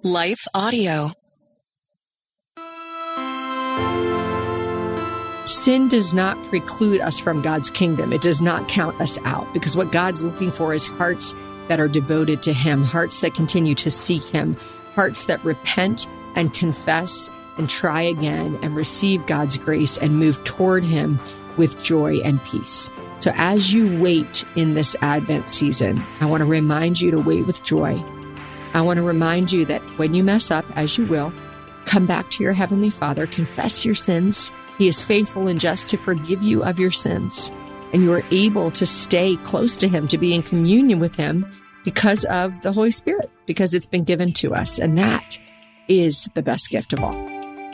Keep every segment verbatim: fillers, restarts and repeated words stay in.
Life Audio. Sin does not preclude us from God's kingdom. It does not count us out, because what God's looking for is hearts that are devoted to Him, hearts that continue to seek Him, hearts that repent and confess and try again and receive God's grace and move toward Him with joy and peace. So as you wait in this Advent season, I want to remind you to wait with joy. I want to remind you that when you mess up, as you will, come back to your Heavenly Father, confess your sins. He is faithful and just to forgive you of your sins. And you are able to stay close to Him, to be in communion with Him because of the Holy Spirit, because it's been given to us. And that is the best gift of all.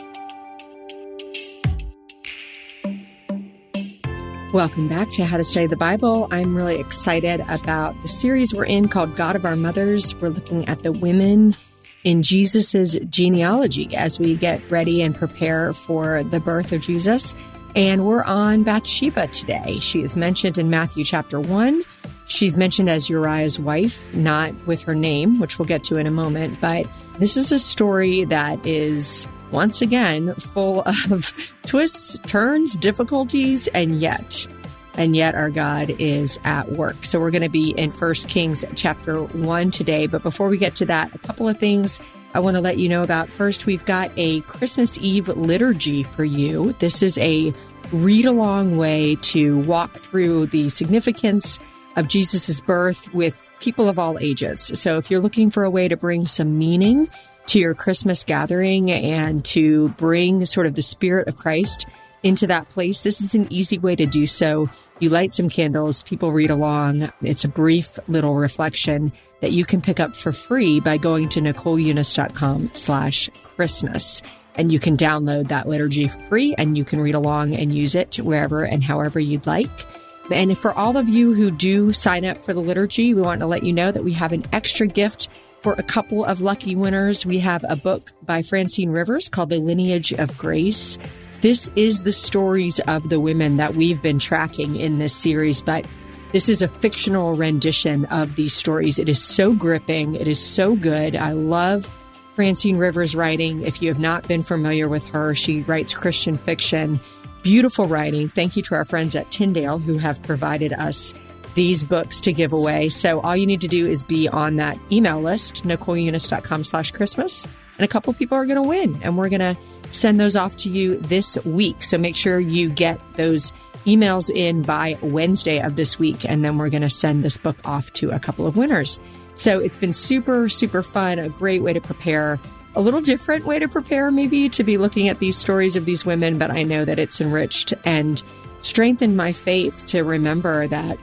Welcome back to How to Study the Bible. I'm really excited about the series we're in called God of Our Mothers. We're looking at the women in Jesus's genealogy as we get ready and prepare for the birth of Jesus. And we're on Bathsheba today. She is mentioned in Matthew chapter one. She's mentioned as Uriah's wife, not with her name, which we'll get to in a moment. But this is a story that is, once again, full of twists, turns, difficulties, and yet, and yet our God is at work. So we're going to be in First Kings chapter one today. But before we get to that, a couple of things I want to let you know about. First, we've got a Christmas Eve liturgy for you. This is a read-along way to walk through the significance of Jesus's birth with people of all ages. So if you're looking for a way to bring some meaning to your Christmas gathering and to bring sort of the spirit of Christ into that place, this is an easy way to do so. You light some candles, people read along. It's a brief little reflection that you can pick up for free by going to NicoleUnice.com slash Christmas. And you can download that liturgy for free, and you can read along and use it wherever and however you'd like. And for all of you who do sign up for the liturgy, we want to let you know that we have an extra gift for a couple of lucky winners. We have a book by Francine Rivers called The Lineage of Grace. This is the stories of the women that we've been tracking in this series, but this is a fictional rendition of these stories. It is so gripping. It is so good. I love Francine Rivers' writing. If you have not been familiar with her, she writes Christian fiction. Beautiful writing. Thank you to our friends at Tyndale who have provided us these books to give away. So all you need to do is be on that email list, NicoleUnice.com slash Christmas, and a couple people are going to win. And we're going to send those off to you this week. So make sure you get those emails in by Wednesday of this week, and then we're going to send this book off to a couple of winners. So it's been super, super fun, a great way to prepare, a little different way to prepare maybe to be looking at these stories of these women, but I know that it's enriched and strengthened my faith to remember that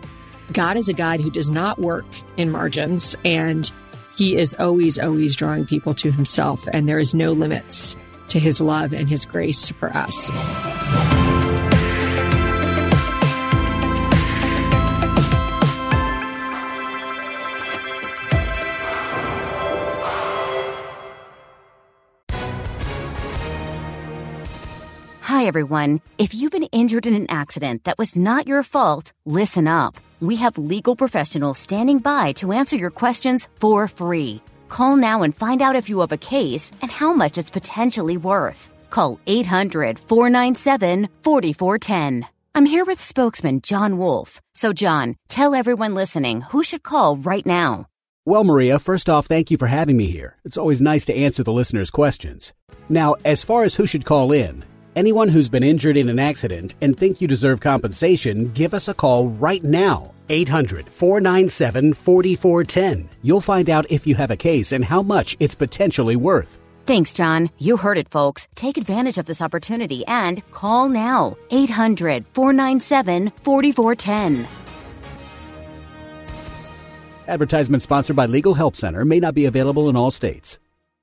God is a God who does not work in margins, and He is always, always drawing people to Himself, and there is no limits to His love and His grace for us. Hi, everyone. If you've been injured in an accident that was not your fault, listen up. We have legal professionals standing by to answer your questions for free. Call now and find out if you have a case and how much it's potentially worth. Call eight hundred, four nine seven, four four one zero. I'm here with spokesman John Wolf. So, John, tell everyone listening who should call right now. Well, Maria, first off, thank you for having me here. It's always nice to answer the listeners' questions. Now, as far as who should call in, anyone who's been injured in an accident and think you deserve compensation, give us a call right now. eight hundred, four nine seven, four four one zero. You'll find out if you have a case and how much it's potentially worth. Thanks, John. You heard it, folks. Take advantage of this opportunity and call now. eight hundred, four nine seven, four four one zero. Advertisement sponsored by Legal Help Center. May not be available in all states.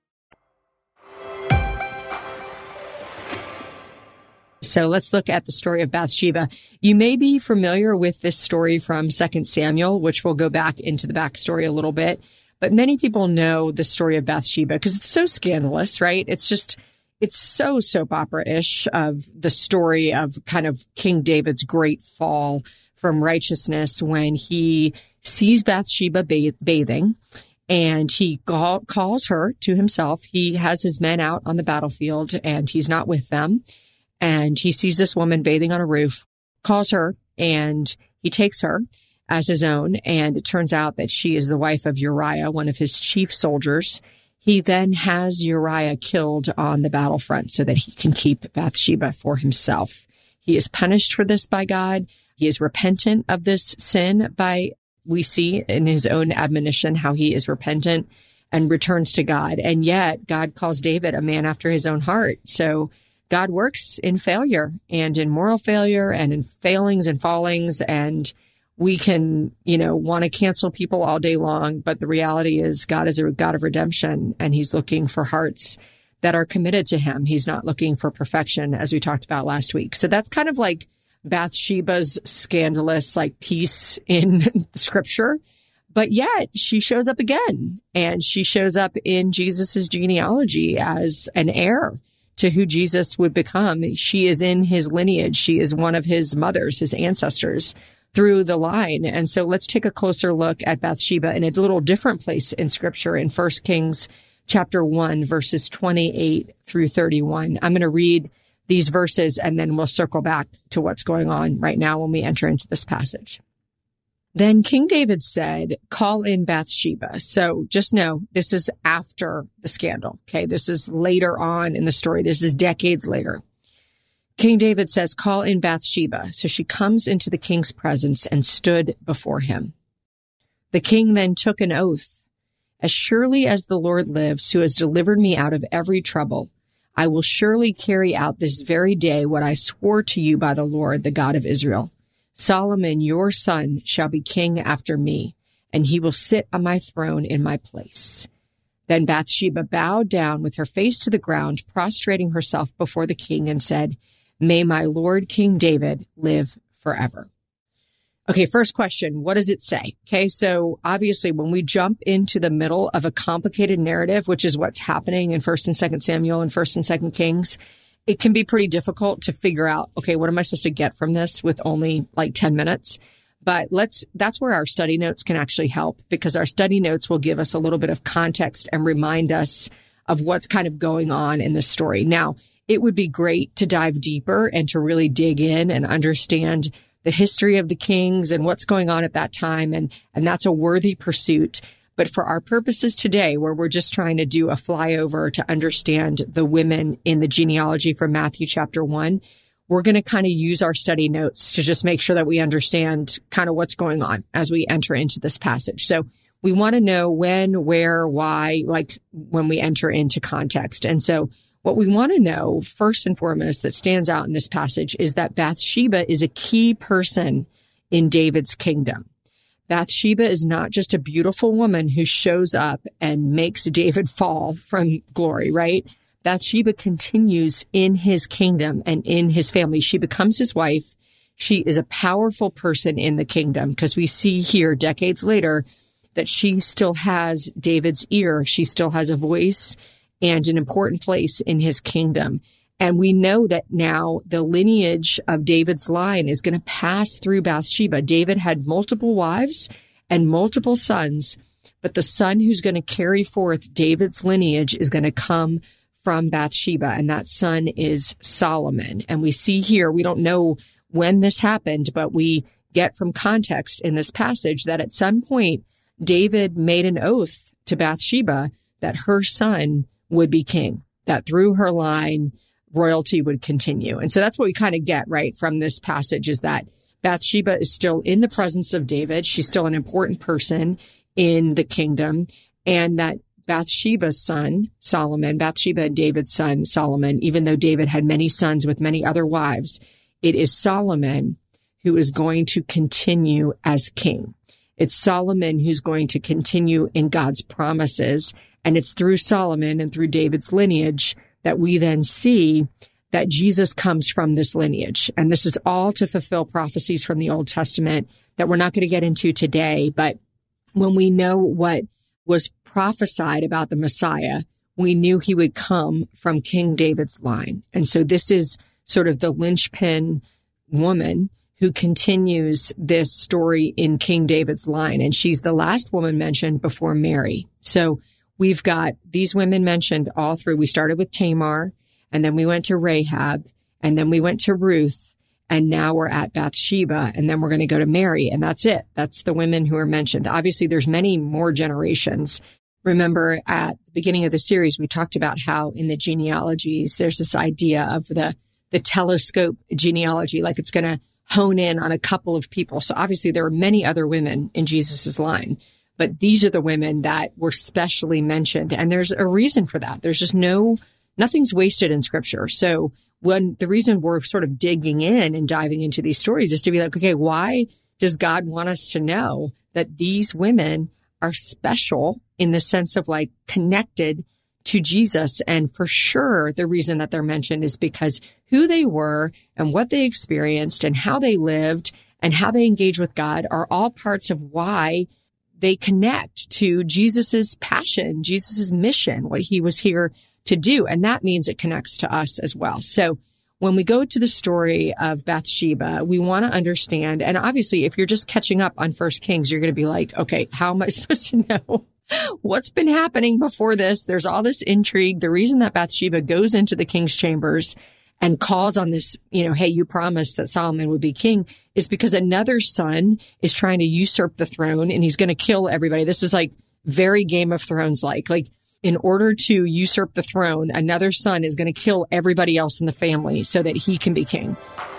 So let's look at the story of Bathsheba. You may be familiar with this story from Second Samuel, which we'll go back into the backstory a little bit. But many people know the story of Bathsheba because it's so scandalous, right? It's just, it's so soap opera-ish of the story of kind of King David's great fall from righteousness when he sees Bathsheba ba- bathing And he call, calls her to himself. He has his men out on the battlefield and he's not with them. And he sees this woman bathing on a roof, calls her, and he takes her as his own. And it turns out that she is the wife of Uriah, one of his chief soldiers. He then has Uriah killed on the battlefront so that he can keep Bathsheba for himself. He is punished for this by God. He is repentant of this sin by, we see in his own admonition how he is repentant and returns to God. And yet God calls David a man after his own heart. So God works in failure and in moral failure and in failings and fallings. And we can, you know, want to cancel people all day long. But the reality is God is a God of redemption, and he's looking for hearts that are committed to him. He's not looking for perfection, as we talked about last week. So that's kind of like Bathsheba's scandalous, like, piece in scripture. But yet she shows up again, and she shows up in Jesus's genealogy as an heir to who Jesus would become. She is in his lineage. She is one of his mothers, his ancestors through the line. And so let's take a closer look at Bathsheba in a little different place in scripture in First Kings chapter one, verses twenty-eight through thirty-one. I'm going to read these verses and then we'll circle back to what's going on right now when we enter into this passage. Then King David said, call in Bathsheba. So just know this is after the scandal. Okay. This is later on in the story. This is decades later. King David says, call in Bathsheba. So she comes into the king's presence and stood before him. The king then took an oath. As surely as the Lord lives, who has delivered me out of every trouble, I will surely carry out this very day what I swore to you by the Lord, the God of Israel. Solomon, your son, shall be king after me, and he will sit on my throne in my place. Then Bathsheba bowed down with her face to the ground, prostrating herself before the king, and said, may my Lord King David live forever. Okay, first question, what does it say? Okay, so obviously when we jump into the middle of a complicated narrative, which is what's happening in First and Second Samuel and First and Second Kings, it can be pretty difficult to figure out, okay, what am I supposed to get from this with only like ten minutes? But let's, that's where our study notes can actually help, because our study notes will give us a little bit of context and remind us of what's kind of going on in this story. Now, it would be great to dive deeper and to really dig in and understand the history of the kings and what's going on at that time. And, and that's a worthy pursuit. But for our purposes today, where we're just trying to do a flyover to understand the women in the genealogy from Matthew chapter one, we're going to kind of use our study notes to just make sure that we understand kind of what's going on as we enter into this passage. So we want to know when, where, why, like when we enter into context. And so what we want to know, first and foremost, that stands out in this passage is that Bathsheba is a key person in David's kingdom. Bathsheba is not just a beautiful woman who shows up and makes David fall from glory, right? Bathsheba continues in his kingdom and in his family. She becomes his wife. She is a powerful person in the kingdom, because we see here decades later that she still has David's ear. She still has a voice and an important place in his kingdom. And we know that now the lineage of David's line is going to pass through Bathsheba. David had multiple wives and multiple sons, but the son who's going to carry forth David's lineage is going to come from Bathsheba, and that son is Solomon. And we see here, we don't know when this happened, but we get from context in this passage that at some point, David made an oath to Bathsheba that her son would be king, that through her line, royalty would continue. And so that's what we kind of get, right, from this passage, is that Bathsheba is still in the presence of David. She's still an important person in the kingdom, and that Bathsheba's son, Solomon, Bathsheba and David's son, Solomon, even though David had many sons with many other wives, it is Solomon who is going to continue as king. It's Solomon who's going to continue in God's promises. And it's through Solomon and through David's lineage that we then see that Jesus comes from this lineage. And this is all to fulfill prophecies from the Old Testament that we're not going to get into today. But when we know what was prophesied about the Messiah, we knew he would come from King David's line. And so this is sort of the linchpin woman who continues this story in King David's line. And she's the last woman mentioned before Mary. So we've got these women mentioned all through. We started with Tamar, and then we went to Rahab, and then we went to Ruth, and now we're at Bathsheba, and then we're going to go to Mary, and that's it. That's the women who are mentioned. Obviously, there's many more generations. Remember, at the beginning of the series, we talked about how in the genealogies, there's this idea of the, the telescope genealogy, like it's going to hone in on a couple of people. So obviously there are many other women in Jesus's line, but these are the women that were specially mentioned. And there's a reason for that. There's just no, nothing's wasted in scripture. So when the reason we're sort of digging in and diving into these stories is to be like, okay, why does God want us to know that these women are special in the sense of like connected to Jesus? And for sure, the reason that they're mentioned is because who they were and what they experienced and how they lived and how they engage with God are all parts of why they connect to Jesus's passion, Jesus's mission, what he was here to do. And that means it connects to us as well. So when we go to the story of Bathsheba, we want to understand, and obviously if you're just catching up on First Kings, you're going to be like, okay, how am I supposed to know what's been happening before this? There's all this intrigue. The reason that Bathsheba goes into the king's chambers and calls on this, you know, hey, you promised that Solomon would be king, is because another son is trying to usurp the throne and he's going to kill everybody. This is like very Game of Thrones like, like in order to usurp the throne, another son is going to kill everybody else in the family so that he can be king.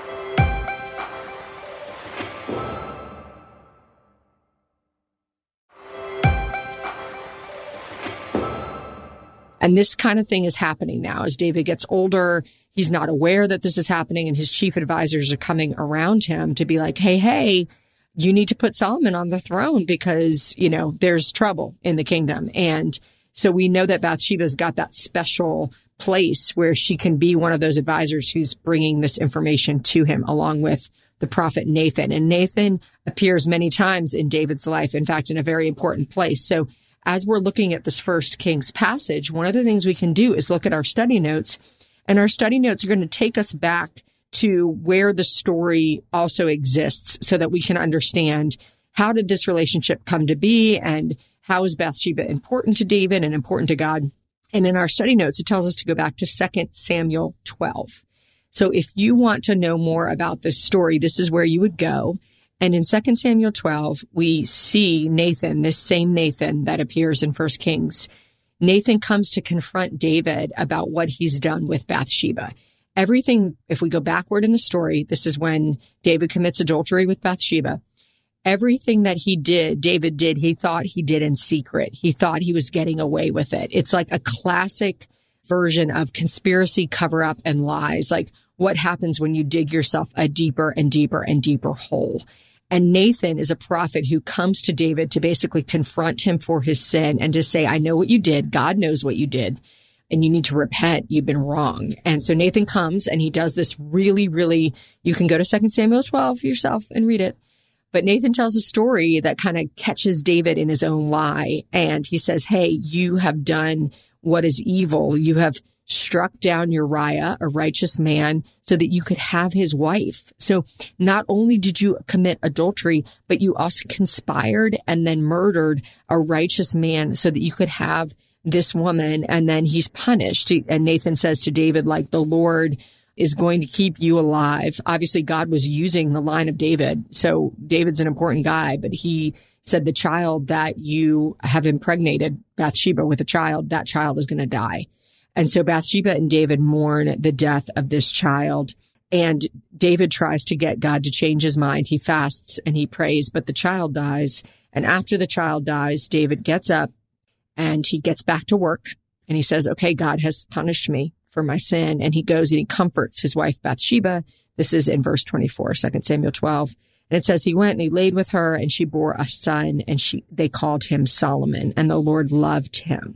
And this kind of thing is happening now as David gets older. He's not aware that this is happening, and his chief advisors are coming around him to be like, hey, hey, you need to put Solomon on the throne because, you know, there's trouble in the kingdom. And so we know that Bathsheba's got that special place where she can be one of those advisors who's bringing this information to him along with the prophet Nathan. And Nathan appears many times in David's life, in fact, in a very important place. So as we're looking at this First Kings passage, one of the things we can do is look at our study notes, and our study notes are going to take us back to where the story also exists so that we can understand how did this relationship come to be and how is Bathsheba important to David and important to God. And in our study notes, it tells us to go back to Second Samuel twelve. So if you want to know more about this story, this is where you would go. And in Second Samuel twelve, we see Nathan, this same Nathan that appears in First Kings. Nathan comes to confront David about what he's done with Bathsheba. Everything, if we go backward in the story, this is when David commits adultery with Bathsheba. Everything that he did, David did, he thought he did in secret. He thought he was getting away with it. It's like a classic version of conspiracy, cover up, and lies. Like what happens when you dig yourself a deeper and deeper and deeper hole. And Nathan is a prophet who comes to David to basically confront him for his sin and to say, I know what you did. God knows what you did. And you need to repent. You've been wrong. And so Nathan comes and he does this really, really, you can go to Second Samuel twelve yourself and read it. But Nathan tells a story that kind of catches David in his own lie. And he says, hey, you have done what is evil. You have struck down Uriah, a righteous man, so that you could have his wife. So not only did you commit adultery, but you also conspired and then murdered a righteous man so that you could have this woman. And then he's punished. And Nathan says to David, like, the Lord is going to keep you alive. Obviously, God was using the line of David. So David's an important guy, but he said the child that you have impregnated Bathsheba with a child, that child is going to die. And so Bathsheba and David mourn the death of this child. And David tries to get God to change his mind. He fasts and he prays, but the child dies. And after the child dies, David gets up and he gets back to work. And he says, okay, God has punished me for my sin. And he goes and he comforts his wife Bathsheba. This is in verse twenty-four, Second Samuel twelve. And it says he went and he laid with her and she bore a son and she, they called him Solomon, and the Lord loved him.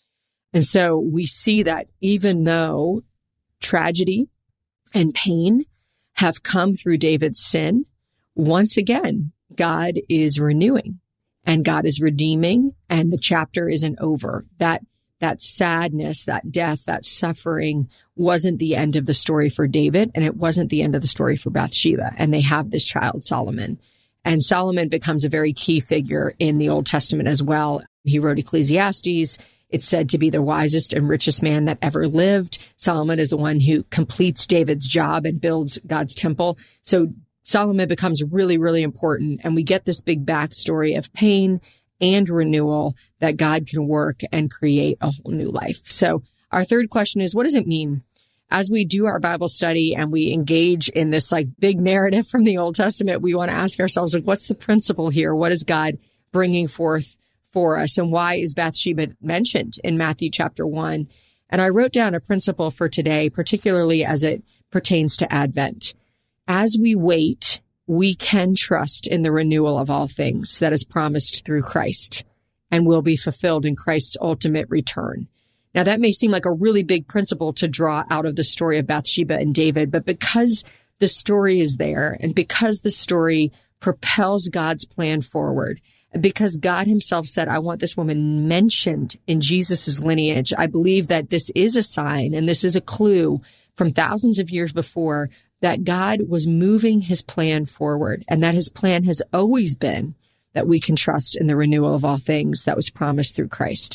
And so we see that even though tragedy and pain have come through David's sin, once again, God is renewing and God is redeeming, and the chapter isn't over. That that sadness, that death, that suffering wasn't the end of the story for David, and it wasn't the end of the story for Bathsheba. And they have this child, Solomon. And Solomon becomes a very key figure in the Old Testament as well. He wrote Ecclesiastes. It's said to be the wisest and richest man that ever lived. Solomon is the one who completes David's job and builds God's temple. So Solomon becomes really, really important. And we get this big backstory of pain and renewal that God can work and create a whole new life. So our third question is, what does it mean? As we do our Bible study and we engage in this like big narrative from the Old Testament, we want to ask ourselves, like, what's the principle here? What is God bringing forth for us? And why is Bathsheba mentioned in Matthew chapter one? And I wrote down a principle for today, particularly as it pertains to Advent. As we wait, we can trust in the renewal of all things that is promised through Christ and will be fulfilled in Christ's ultimate return. Now, that may seem like a really big principle to draw out of the story of Bathsheba and David, but because the story is there and because the story propels God's plan forward, and because God himself said, I want this woman mentioned in Jesus's lineage, I believe that this is a sign and this is a clue from thousands of years before that God was moving his plan forward, and that his plan has always been that we can trust in the renewal of all things that was promised through Christ.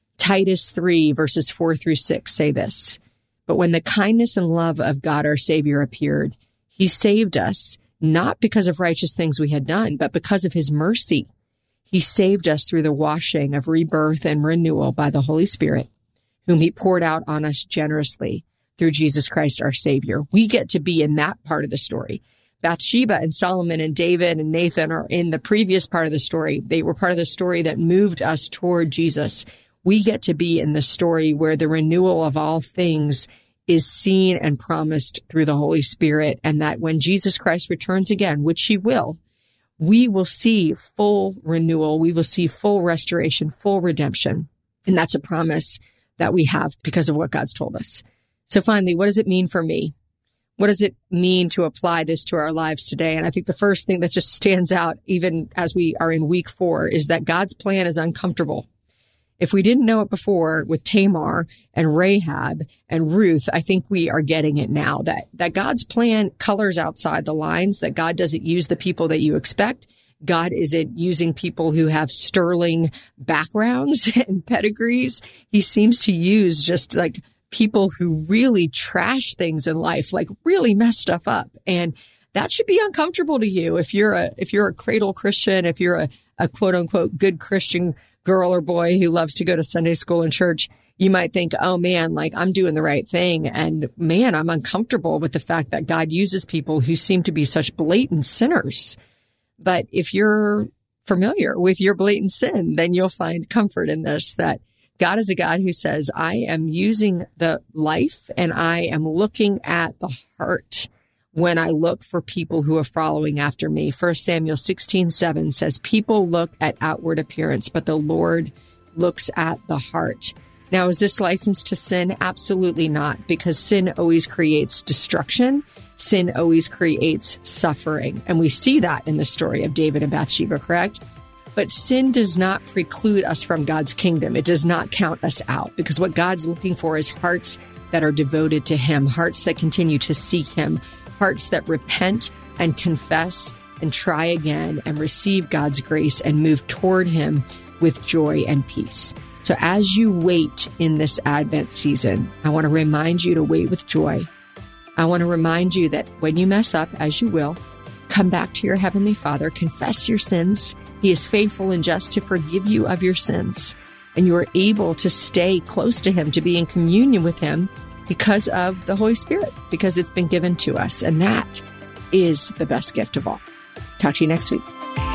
Titus three, verses four through six say this, but when the kindness and love of God our Savior appeared, he saved us, not because of righteous things we had done, but because of his mercy. He saved us through the washing of rebirth and renewal by the Holy Spirit, whom he poured out on us generously through Jesus Christ, our Savior. We get to be in that part of the story. Bathsheba and Solomon and David and Nathan are in the previous part of the story. They were part of the story that moved us toward Jesus. We get to be in the story where the renewal of all things is seen and promised through the Holy Spirit, and that when Jesus Christ returns again, which he will, we will see full renewal. We will see full restoration, full redemption. And that's a promise that we have because of what God's told us. So finally, what does it mean for me? What does it mean to apply this to our lives today? And I think the first thing that just stands out, even as we are in week four, is that God's plan is uncomfortable. If we didn't know it before with Tamar and Rahab and Ruth, I think we are getting it now, that, that God's plan colors outside the lines, that God doesn't use the people that you expect. God isn't using people who have sterling backgrounds and pedigrees. He seems to use just like people who really trash things in life, like really mess stuff up. And that should be uncomfortable to you. If you're a, if you're a cradle Christian, if you're a, a quote unquote good Christian girl or boy who loves to go to Sunday school and church, you might think, oh man, like I'm doing the right thing. And man, I'm uncomfortable with the fact that God uses people who seem to be such blatant sinners. But if you're familiar with your blatant sin, then you'll find comfort in this, that God is a God who says, I am using the life and I am looking at the heart when I look for people who are following after me. First Samuel sixteen seven says, people look at outward appearance, but the Lord looks at the heart. Now, is this license to sin? Absolutely not, because sin always creates destruction. Sin always creates suffering. And we see that in the story of David and Bathsheba, correct? But sin does not preclude us from God's kingdom. It does not count us out, because what God's looking for is hearts that are devoted to him, hearts that continue to seek him, hearts that repent and confess and try again and receive God's grace and move toward him with joy and peace. So as you wait in this Advent season, I want to remind you to wait with joy. I want to remind you that when you mess up, as you will, come back to your Heavenly Father, confess your sins. He is faithful and just to forgive you of your sins. And you are able to stay close to him, to be in communion with him because of the Holy Spirit, because it's been given to us. And that is the best gift of all. Talk to you next week.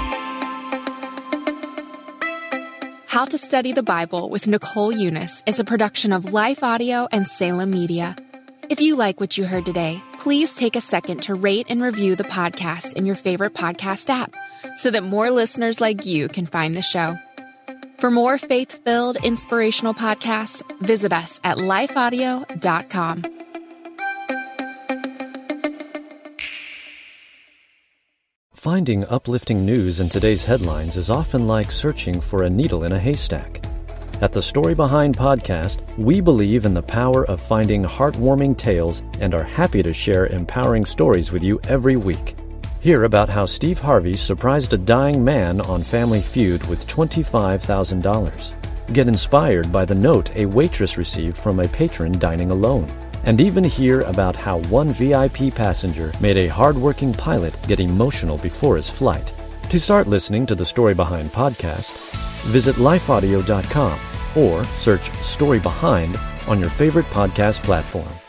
How to Study the Bible with Nicole Eunice is a production of Life Audio and Salem Media. If you like what you heard today, please take a second to rate and review the podcast in your favorite podcast app so that more listeners like you can find the show. For more faith-filled, inspirational podcasts, visit us at life audio dot com. Finding uplifting news in today's headlines is often like searching for a needle in a haystack. At the Story Behind podcast, we believe in the power of finding heartwarming tales and are happy to share empowering stories with you every week. Hear about how Steve Harvey surprised a dying man on Family Feud with twenty-five thousand dollars. Get inspired by the note a waitress received from a patron dining alone. And even hear about how one V I P passenger made a hardworking pilot get emotional before his flight. To start listening to the Story Behind podcast, visit life audio dot com or search Story Behind on your favorite podcast platform.